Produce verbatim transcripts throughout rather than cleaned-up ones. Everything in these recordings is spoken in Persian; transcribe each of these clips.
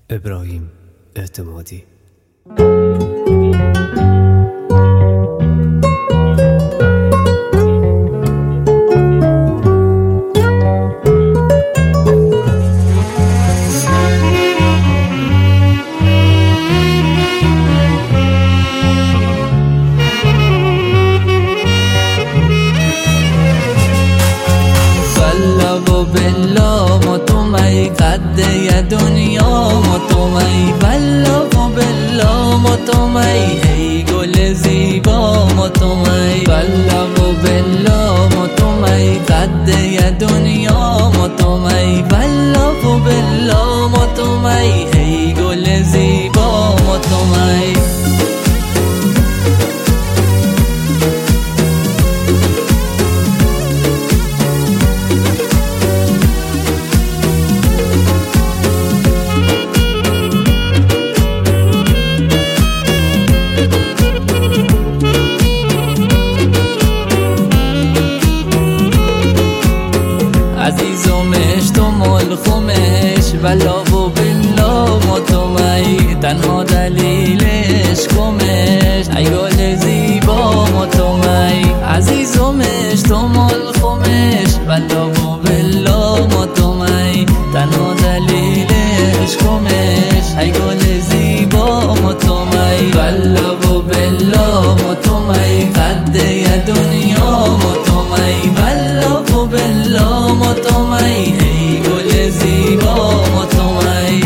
ابراهیم اعتمادی. بالله ما تو می قد دنیا ما تو می بالله بالله ما تو می ای گل زیبا ما تو می بالله بالله ما تو می قد دنیا ما تو می بالله بالله ما تو می ای گل زیبا ما تو می عزیزمش تو مال خمش بلا و بالله ما تو می تنها دلیلش کمش ای گل زیبا ما تو می عزیزمش تو مال خمش بلا و بالله ما تو می تنها دلیلش کمش ای گل زیبا ما تو می بلا و بالله ما تو می قد دنیا ما تو می بلا و بالله ما تو می ای گل زیبا ما تو می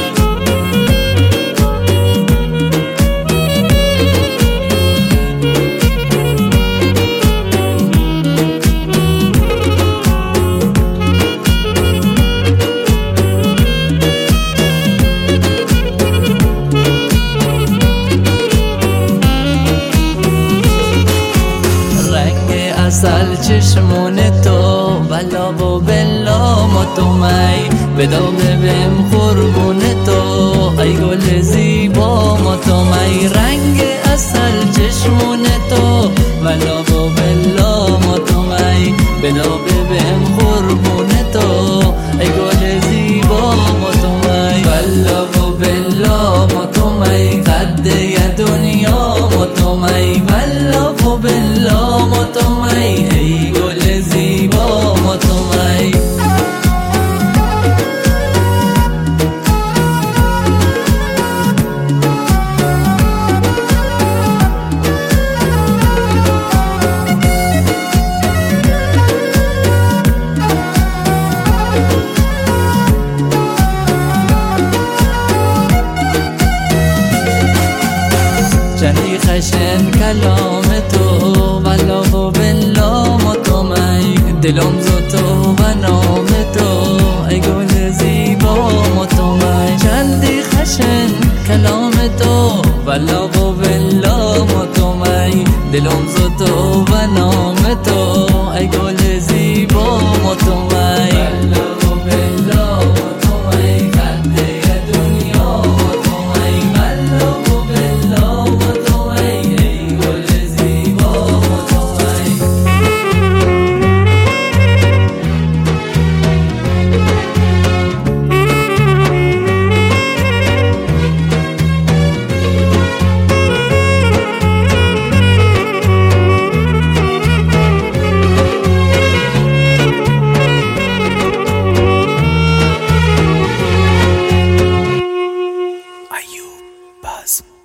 اصل چشمون تو بلا و بلا ما تو می بدا ببیم قربون تو ای گل زیبا ما تو می رنگ اصل چشمون تو بلا و بلا ما تو می بدا ببیم قربون تو ای گل زیبا ما تو می بلا و بلا ما تو می قد دنیا ما تو می بلا و بلا ما تو می ای گل زیبا ما تو می چندی خشن کلام تو بلا و بالله ما تو می دلم زو تو و نام تو ای گل زیبا ما تو می چندی خشن کلام تو بلا و بالله ما تو می دلم زو تو و نام تو ای گل زیبا ما تو می بلا و بالله ما تو می قد دنیا ما تو می بلا و بالله ما تو می ای گل زیبا ما تو می ایوب بزم.